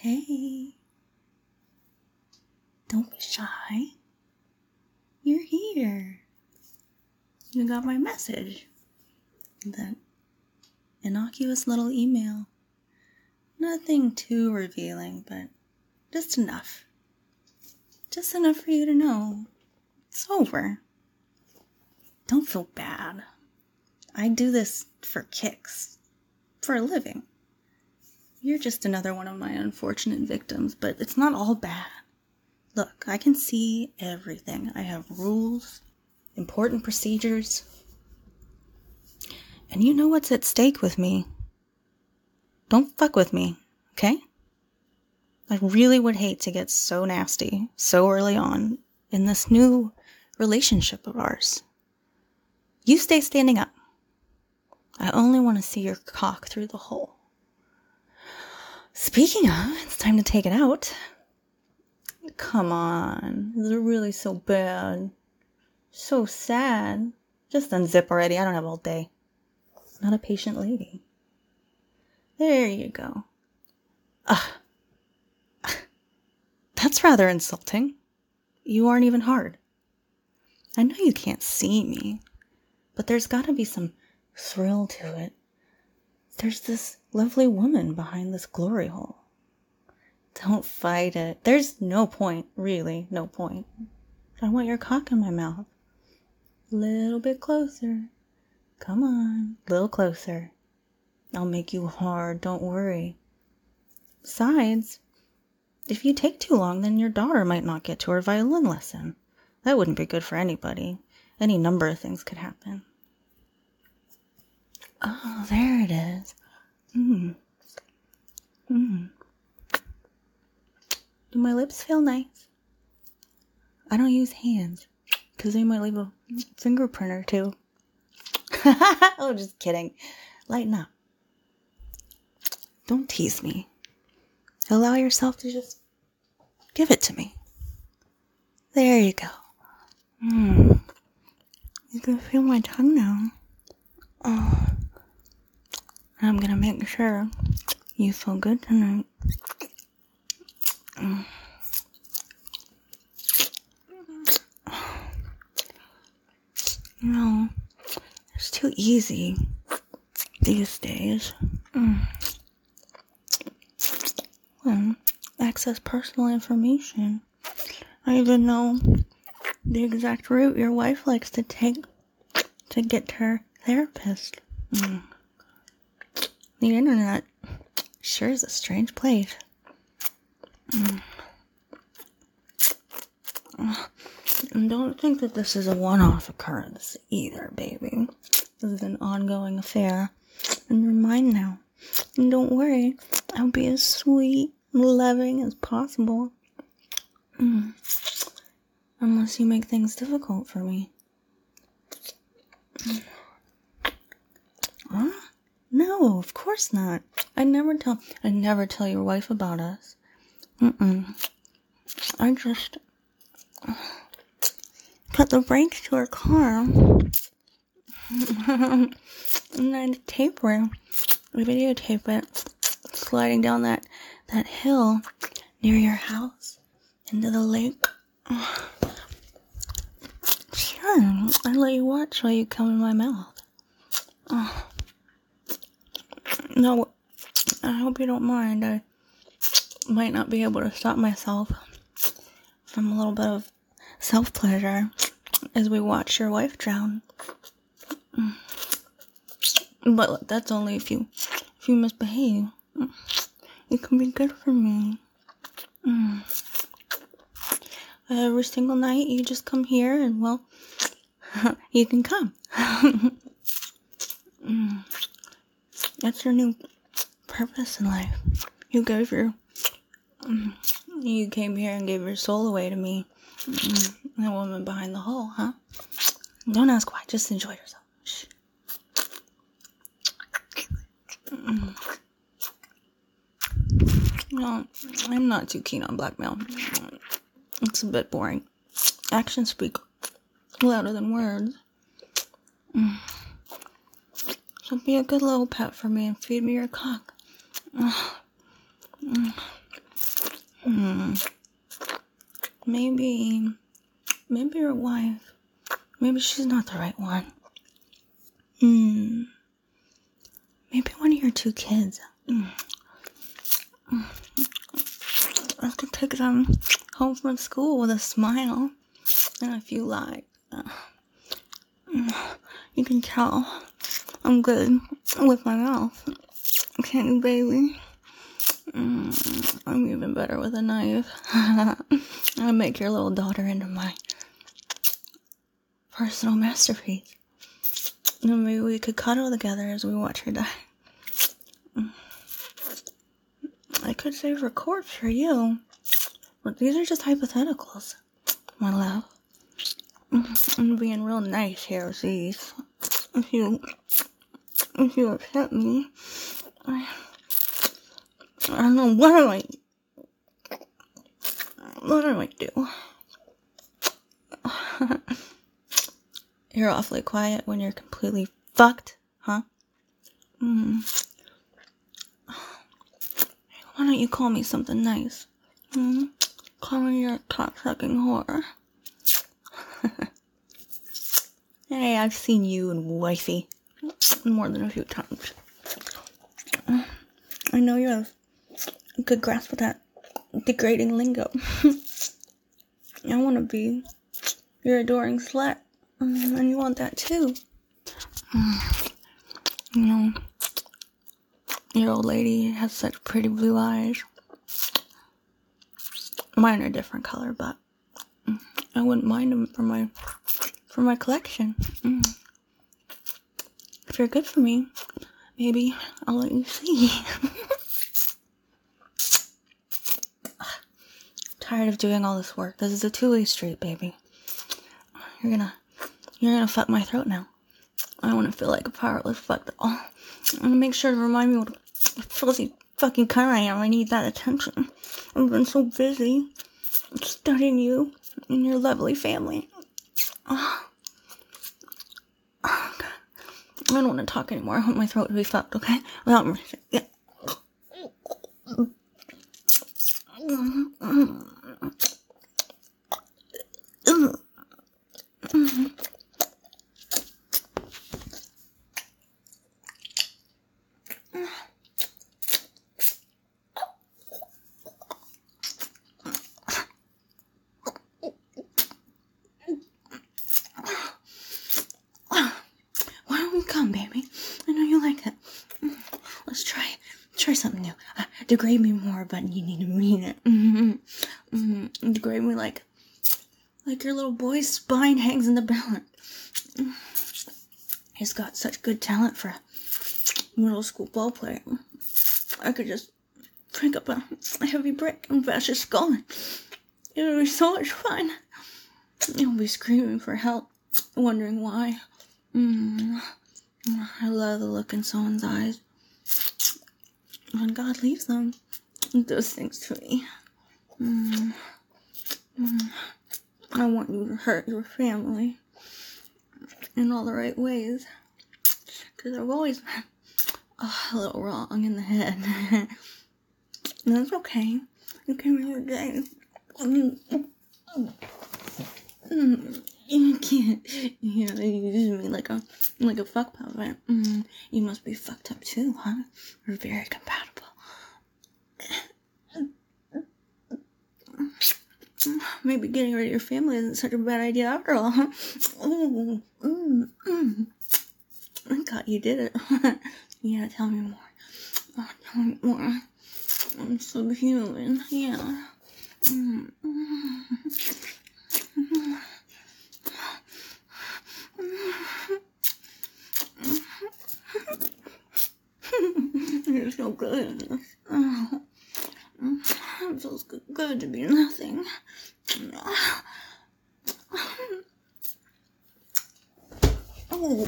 Hey, don't be shy. You're here. You got my message. That innocuous little email. Nothing too revealing, but just enough. Just enough for you to know it's over. Don't feel bad. I do this for kicks. For a living. You're just another one of my unfortunate victims, but it's not all bad. Look, I can see everything. I have rules, important procedures, and you know what's at stake with me. Don't fuck with me, okay? I really would hate to get so nasty so early on in this new relationship of ours. You stay standing up. I only want to see your cock through the hole. Speaking of, it's time to take it out. Come on. Is it really so bad? So sad. Just unzip already. I don't have all day. Not a patient lady. There you go. That's rather insulting. You aren't even hard. I know you can't see me, but there's gotta be some thrill to it. There's this lovely woman behind this glory hole. Don't fight it. There's no point, really, no point. I want your cock in my mouth. A little bit closer. Come on, a little closer. I'll make you hard, don't worry. Besides, if you take too long, then your daughter might not get to her violin lesson. That wouldn't be good for anybody. Any number of things could happen. Oh, there it is. Do my lips feel nice? I don't use hands, because they might leave a fingerprint or two. Oh, just kidding. Lighten up. Don't tease me. Allow yourself to just give it to me. There you go. You can feel my tongue now. Oh. I'm gonna make sure you feel good tonight. No, it's too easy these days. Access personal information. I even know the exact route your wife likes to take to get to her therapist. The internet sure is a strange place. And don't think that this is a one-off occurrence either, baby. This is an ongoing affair. And you're mine now. And don't worry, I'll be as sweet and loving as possible. Unless you make things difficult for me. Huh? No, of course not. I never tell your wife about us. I just cut the brakes to her car. And I videotape it sliding down that hill near your house into the lake. Sure, I let you watch while you come in my mouth. No, I hope you don't mind. I might not be able to stop myself from a little bit of self-pleasure as we watch your wife drown. But that's only if you misbehave. It can be good for me. Every single night you just come here and, well, you can come. That's your new purpose in life. You came here and gave your soul away to me. That woman behind the hole, huh? Don't ask why, just enjoy yourself. Shh. No, I'm not too keen on blackmail. It's a bit boring. Actions speak louder than words. So be a good little pet for me and feed me your cock. Maybe your wife, maybe she's not the right one. Maybe one of your 2 kids. I could take them home from school with a smile and a few lies. You can tell I'm good with my mouth. Can't you, baby? I'm even better with a knife. I'll make your little daughter into my personal masterpiece. And maybe we could cuddle together as we watch her die. I could save her corpse for you, but these are just hypotheticals, my love. I'm being real nice here with these. If you upset me, I don't know, what do I do? You're awfully quiet when you're completely fucked, huh? Why don't you call me something nice? Call me your cock-sucking whore. Hey, I've seen you and wifey more than a few times. I know you have a good grasp of that degrading lingo. I want to be your adoring slut, and you want that too. You know, your old lady has such pretty blue eyes. Mine are a different color, but I wouldn't mind them for my collection. If you're good for me, maybe I'll let you see. Tired of doing all this work. This is a 2-way street, baby. You're gonna fuck my throat now. I don't want to feel like a powerless fuck doll. I'm gonna make sure to remind me what a fuzzy fucking cunt I am. I need that attention. I've been so busy studying you and your lovely family. I don't want to talk anymore. I want my throat to be fucked, okay? Without mercy. Yeah. Why don't we come, baby? I know you like it. Let's try something new. Degrade me more, but you need to mean it. Degrade me like your little boy's spine hangs in the balance. He's got such good talent for a middle school ball player. I could just pick up a heavy brick and bash his skull in. It would be so much fun. He'll be screaming for help, wondering why. I love the look in someone's eyes when God leaves them. It does things to me. I want you to hurt your family in all the right ways, because I've always been a little wrong in the head. And that's okay. You can be okay. You can't, you use me like a fuck puppet. You must be fucked up too, huh? We're very compatible. Maybe getting rid of your family isn't such a bad idea after all, huh? Thank God you did it. Yeah, tell me more. Oh, tell me more. I'm so human. Yeah. You're so good. Oh. It feels good to be nothing. Oh.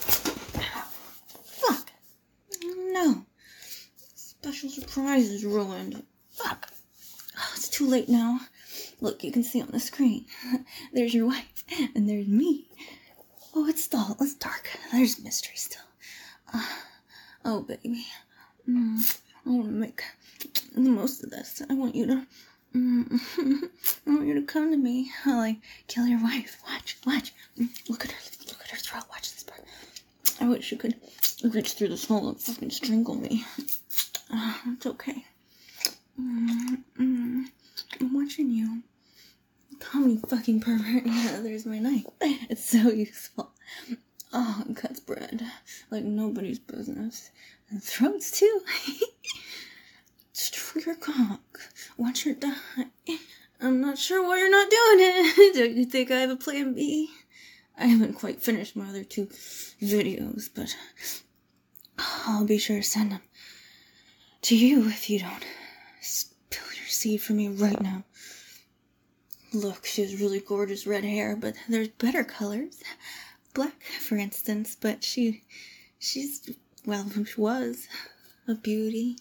Fuck. No. Special surprise is ruined. Fuck. Oh, it's too late now. Look, you can see on the screen. There's your wife, and there's me. Oh, it's dark. There's mystery still. Oh, baby. I want to make the most of this. I want you to I want you to come to me. I'll, like, kill your wife. Watch. Look at her throat. Watch this part. I wish you could reach through this hole and fucking strangle me. It's okay. I'm watching you. Call me fucking pervert. Yeah, there's my knife. It's so useful. Oh, it cuts bread like nobody's business. And throats too. Stroke your cock. Watch her die. I'm not sure why you're not doing it. Don't you think I have a plan B? I haven't quite finished my other 2 videos, but I'll be sure to send them to you if you don't spill your seed for me right now. Look, she has really gorgeous red hair, but there's better colors. Black, for instance, but she was a beauty.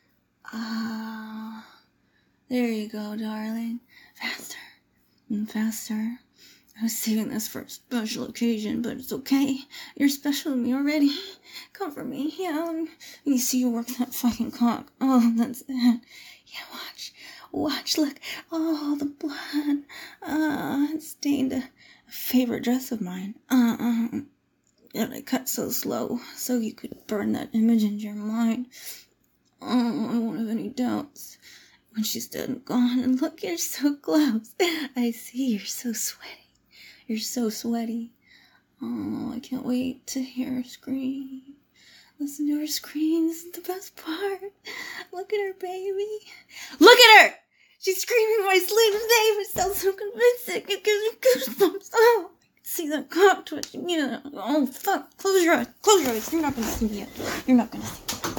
There you go, darling. Faster and faster. I was saving this for a special occasion, but it's okay. You're special to me already. Come for me. Yeah, let me see you work that fucking cock. Oh, that's it. Yeah, watch, look. Oh, the blood. It stained a favorite dress of mine. And I cut so slow, so you could burn that image into your mind. Oh, I won't have any doubts when she's dead and gone. And look, you're so close. I see, you're so sweaty. You're so sweaty. Oh, I can't wait to hear her scream. Listen to her scream. This is the best part. Look at her, baby. Look at her! She's screaming in my sleep today, but it sounds so convincing. It gives me goosebumps. Oh, I can see that cock twitching. Yeah. Oh, fuck. Close your eyes. Close your eyes. You're not gonna see me yet. You're not gonna see me.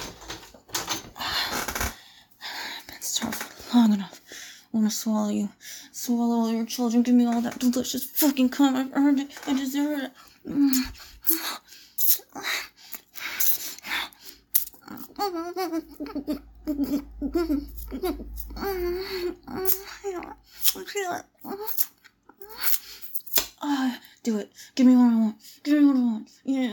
I've been starved long enough. I want to swallow you. Swallow all your children. Give me all that delicious fucking cum. I've earned it. I deserve it. Do it. Give me what I want. Give me what I want.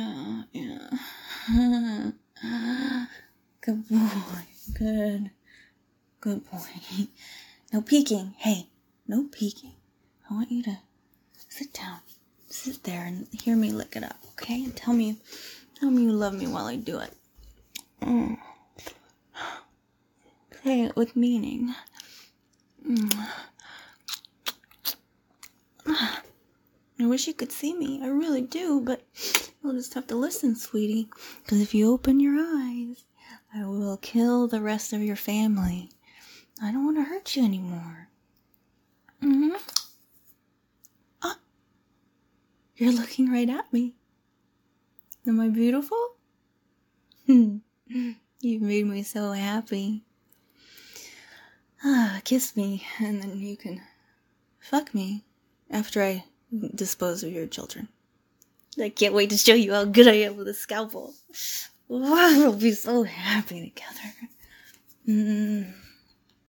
Yeah. Good boy. Good boy. No peeking. Hey, no peeking. I want you to sit down. Sit there and hear me lick it up, okay? And tell me you love me while I do it. Say it with meaning. I wish you could see me. I really do, but you'll just have to listen, sweetie. Because if you open your eyes, I will kill the rest of your family. I don't want to hurt you anymore. You're looking right at me. Am I beautiful? You've made me so happy. Kiss me, and then you can fuck me after I dispose of your children. I can't wait to show you how good I am with a scalpel. Wow, we'll be so happy together.